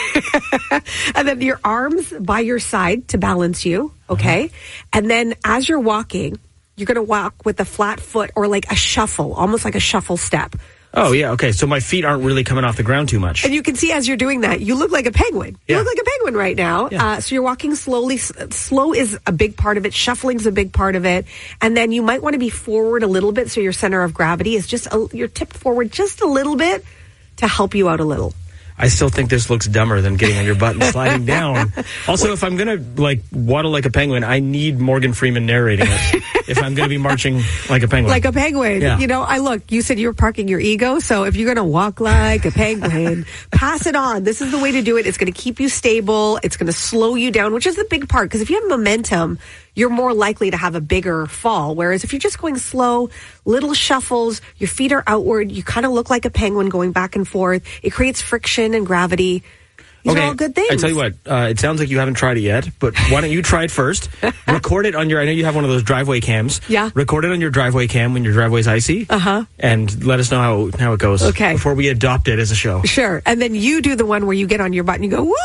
and then your arms by your side to balance you. Okay, and then as you're walking, you're gonna walk with a flat foot or like a shuffle, almost like a shuffle step. Oh yeah. Okay. So my feet aren't really coming off the ground too much. And you can see as you're doing that, you look like a penguin. You Yeah. look like a penguin right now. Yeah. Uh, so you're walking slowly. S- Slow is a big part of it. Shuffling's a big part of it. And then you might want to be forward a little bit so your center of gravity is just, a, you're tipped forward just a little bit to help you out a little. I still think this looks dumber than getting on your butt and sliding down. Also, if I'm going to like waddle like a penguin, I need Morgan Freeman narrating it. If I'm going to be marching like a penguin. Like a penguin. Yeah. You know, I look, you said you were parking your ego. So if you're going to walk like a penguin, pass it on. This is the way to do it. It's going to keep you stable. It's going to slow you down, which is the big part. Because if you have momentum, you're more likely to have a bigger fall. Whereas if you're just going slow, little shuffles, your feet are outward, you kind of look like a penguin going back and forth. It creates friction and gravity. These are all good things. I tell you what, uh, it sounds like you haven't tried it yet, but why don't you try it first? Record it on your, I know you have one of those driveway cams. Yeah. Record it on your driveway cam when your driveway's icy. Uh-huh. And let us know how, how it goes. Okay. Before we adopt it as a show. Sure. And then you do the one where you get on your butt and you go, woo!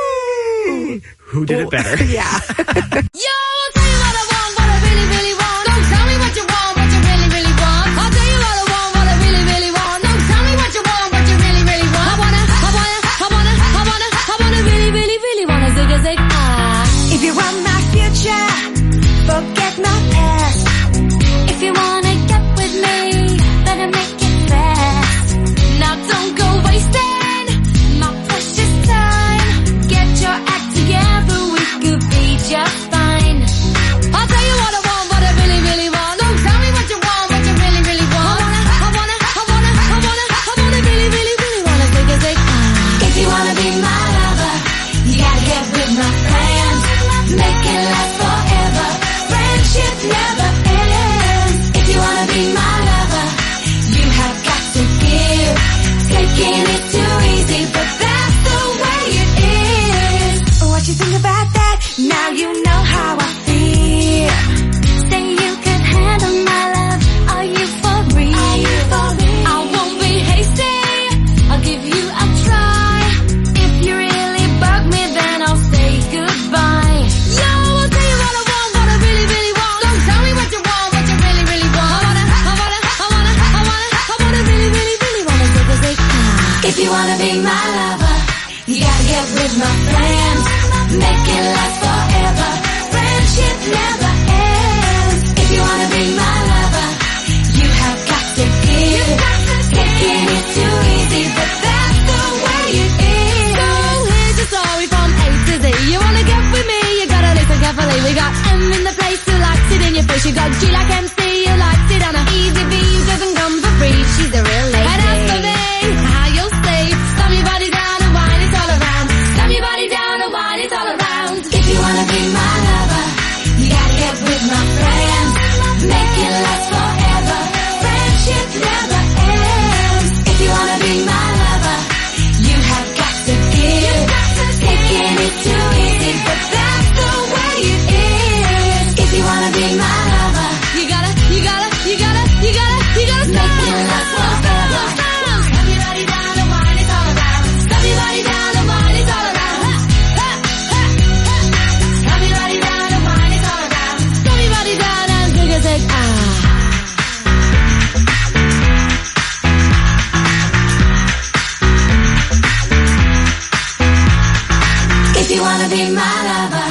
Woo! Who did it better? Yeah. Yo, I'll tell you what I want, what I really, really want. Don't tell me what you want, what you really, really want. I'll tell you what I want, what I really, really want. Don't tell me what you want, what you really, really want. I wanna, I wanna, I wanna, I wanna, I wanna really, really, really wanna zig a zig ah. If you want my future, forget my past. If you wanna get with me, better make it fast. Now don't go wasting my precious time. Get your act together, we could be just fine. I'll tell you what I want, what I really, really want. Don't tell me what you want, what you really, really want. I wanna, I wanna, I wanna, I wanna, I wanna really, really, really wanna zig a zig ah. If you wanna be my lover, you gotta get with my friends. Make it last forever. Friendship never ends. If you wanna be my lover, you have got to give. Taking it too easy, but that's the way it is. What you think about that? Now you know how I feel. Say you can handle my love. Are you for real? Are you for real? I won't be hasty. I'll give you a try. If you really bug me, then I'll say goodbye. Yo, I'll tell you what I want, what I really, really want. Don't tell me what you want, what you really, really want. I wanna, I wanna, I wanna, I wanna, I wanna really, really, really wanna zig a zig ah. If you wanna be my lover, you gotta get with my friends. Make it last forever. Friendship never ends. If you wanna be my lover, you have got to give. Taking Taking it too easy, but that's the way it is. So here's your story from A to Z. You wanna get with me, you gotta listen carefully. We got M in the place who likes it in your face. You got G like M C, who likes it on a easy V, who doesn't come for free. She's a real lady. And as for me, how you'll stay, slam your body down and wine it all around. Slam your body down and wine it all around. If you wanna be my lover, you gotta get with my friends. Make it last forever. Friendship never ends. If you wanna be my lover, you have got to give. Taking it too easy, but that's the way it is. If you wanna be my lover, you gotta, you gotta, you gotta, you gotta, you gotta make it last forever. Slam your body down and wine it all around. Slam your body down and wine it all around. Slam your body down and wine it all around. Slam your body down and take a sec. Ah. If you wanna be my lover.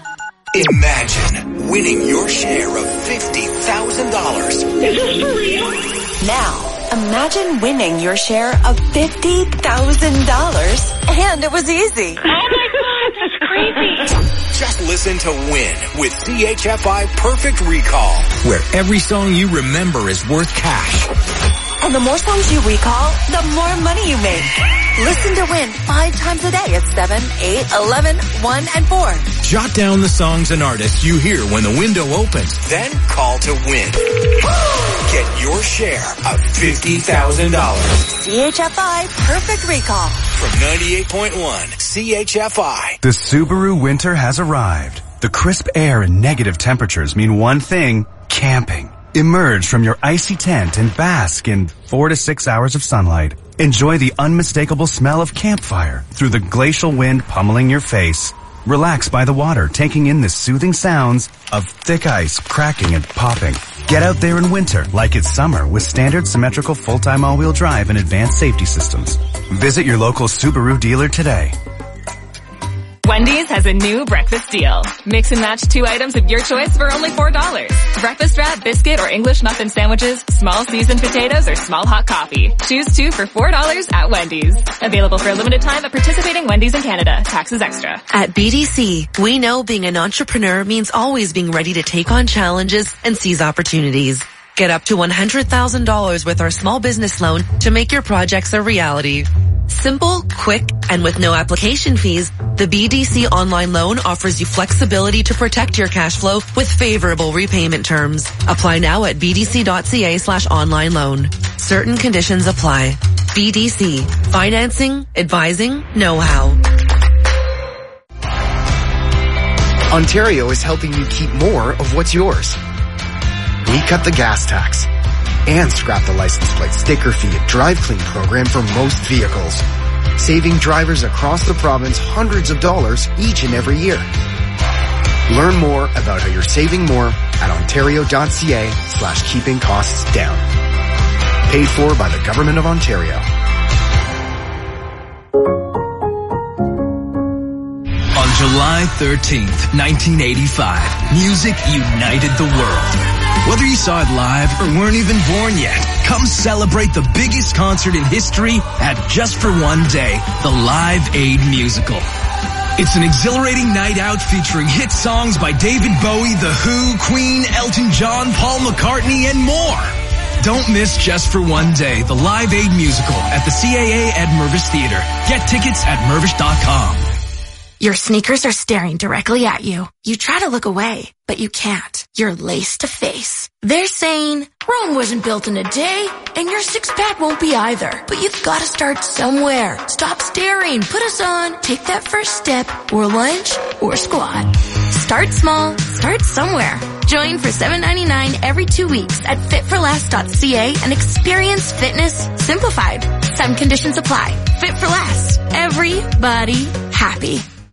Imagine winning your share of fifty thousand dollars. Is this for real? Now, imagine winning your share of fifty thousand dollars, and it was easy. Oh my God, that's crazy. Just listen to Win with C H F I Perfect Recall, where every song you remember is worth cash. And the more songs you recall, the more money you make. Listen to Win five times a day at seven, eight, eleven, one, and four. Jot down the songs and artists you hear when the window opens. Then call to win. Get your share of fifty thousand dollars. C H F I Perfect Recall. From ninety-eight point one C H F I. The Subaru winter has arrived. The crisp air and negative temperatures mean one thing: camping. Emerge from your icy tent and bask in four to six hours of sunlight. Enjoy the unmistakable smell of campfire through the glacial wind pummeling your face. Relax by the water, taking in the soothing sounds of thick ice cracking and popping. Get out there in winter like it's summer with standard symmetrical full-time all-wheel drive and advanced safety systems. Visit your local Subaru dealer today. Wendy's has a new breakfast deal. Mix and match two items of your choice for only four dollars. Breakfast wrap, biscuit, or English muffin sandwiches, small seasoned potatoes, or small hot coffee. Choose two for four dollars at Wendy's. Available for a limited time at participating Wendy's in Canada. Taxes extra. At B D C, we know being an entrepreneur means always being ready to take on challenges and seize opportunities. Get up to one hundred thousand dollars with our small business loan to make your projects a reality. Simple, quick, and with no application fees, the B D C online loan offers you flexibility to protect your cash flow with favorable repayment terms. Apply now at bdc.ca slash online loan. Certain conditions apply. B D C. Financing, advising, know-how. Ontario is helping you keep more of what's yours. We cut the gas tax and scrap the license plate sticker fee at Drive Clean program for most vehicles, saving drivers across the province hundreds of dollars each and every year. Learn more about how you're saving more at ontario.ca slash keeping costs down. Paid for by the Government of Ontario. On July thirteenth, nineteen eighty-five, music united the world. Whether you saw it live or weren't even born yet, come celebrate the biggest concert in history at Just for One Day, the Live Aid Musical. It's an exhilarating night out featuring hit songs by David Bowie, The Who, Queen, Elton John, Paul McCartney, and more. Don't miss Just for One Day, the Live Aid Musical at the C A A at Mervis Theater. Get tickets at mervis dot com. Your sneakers are staring directly at you. You try to look away, but you can't. You're laced to face. They're saying, Rome wasn't built in a day, and your six-pack won't be either. But you've got to start somewhere. Stop staring. Put us on. Take that first step, or lunge, or squat. Start small. Start somewhere. Join for seven ninety-nine every two weeks at fit for less dot c a and experience fitness simplified. Some conditions apply. Fit for Less. Everybody happy.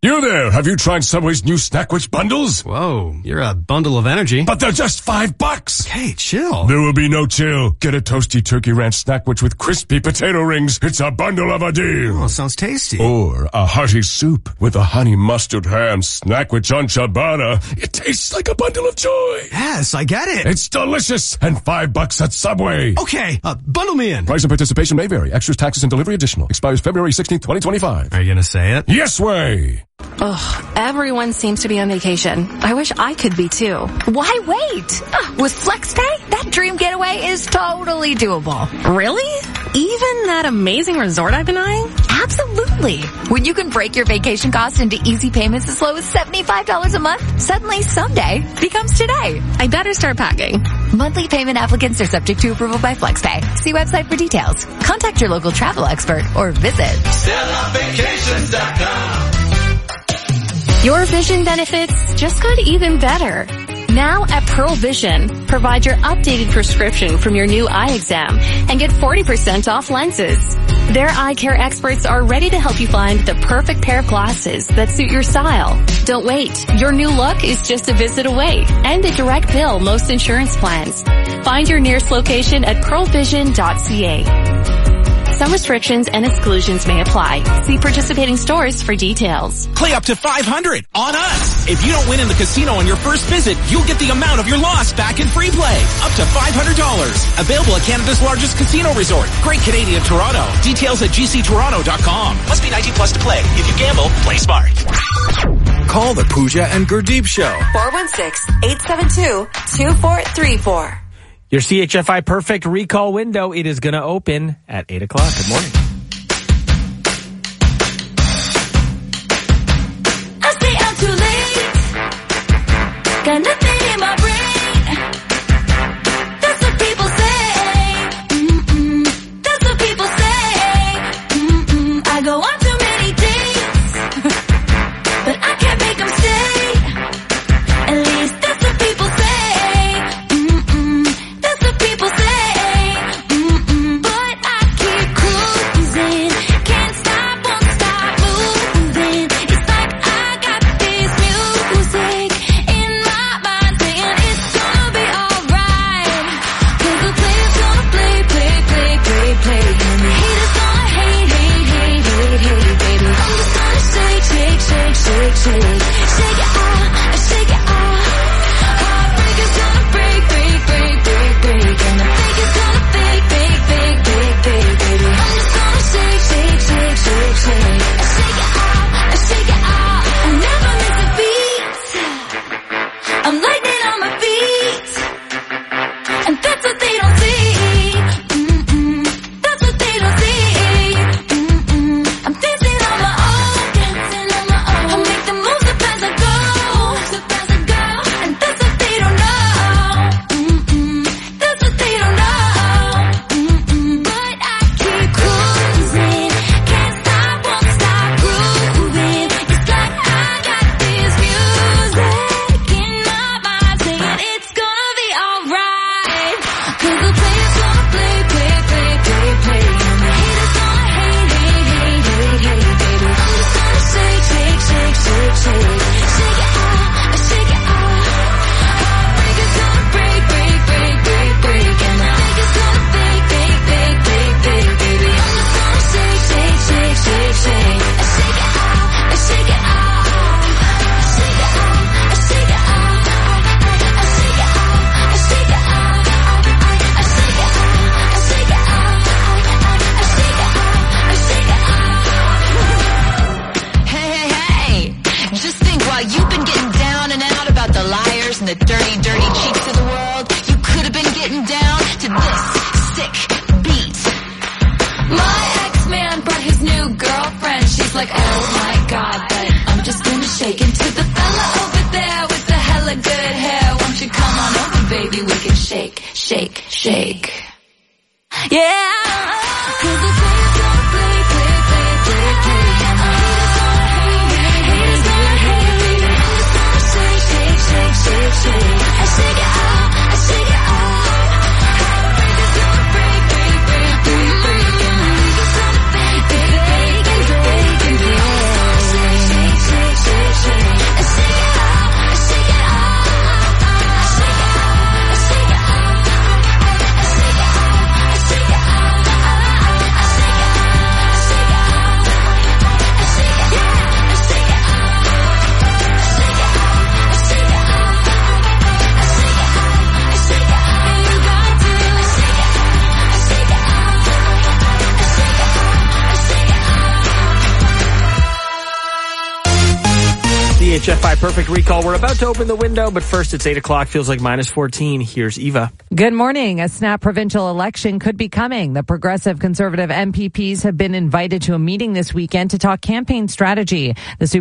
You there, have you tried Subway's new Snackwich bundles? Whoa, you're a bundle of energy. But they're just five bucks. Hey, chill. There will be no chill. Get a toasty turkey ranch Snackwich with crispy potato rings. It's a bundle of a deal. Oh, sounds tasty. Or a hearty soup with a honey mustard ham Snackwich on ciabatta. It tastes like a bundle of joy. Yes, I get it. It's delicious and five bucks at Subway. Okay, uh, bundle me in. Price and participation may vary. Extras, taxes, and delivery additional. Expires February sixteenth, twenty twenty-five. Are you gonna say it? Yes way. Ugh, everyone seems to be on vacation. I wish I could be too. Why wait? Ugh, with FlexPay, that dream getaway is totally doable. Really? Even that amazing resort I've been eyeing? Absolutely. When you can break your vacation costs into easy payments as low as seventy-five dollars a month, suddenly someday becomes today. I better start packing. Monthly payment applicants are subject to approval by FlexPay. See website for details. Contact your local travel expert or visit Stella Vacations dot com. Your vision benefits just got even better. Now at Pearl Vision, provide your updated prescription from your new eye exam and get forty percent off lenses. Their eye care experts are ready to help you find the perfect pair of glasses that suit your style. Don't wait. Your new look is just a visit away and a direct bill most insurance plans. Find your nearest location at pearl vision dot c a. Some restrictions and exclusions may apply. See participating stores for details. Play up to five hundred on us. If you don't win in the casino on your first visit, you'll get the amount of your loss back in free play. Up to five hundred dollars. Available at Canada's largest casino resort, Great Canadian Toronto. Details at g c toronto dot com. Must be nineteen plus to play. If you gamble, play smart. Call the Pooja and Gurdeep Show. four one six, eight seven two, two four three four. Your C H F I Perfect Recall window, it is going to open at eight o'clock. Good morning. I stay out too late. Got nothing in my brain. That's what people say. Mm-mm. That's what people say. Mm-mm. I go on too many dates, but I can't make them stay. At least that's what people say. C H F I Perfect Recall. We're about to open the window, but first it's eight o'clock. Feels like minus fourteen. Here's Eva. Good morning. A snap provincial election could be coming. The progressive conservative M P Ps have been invited to a meeting this weekend to talk campaign strategy. The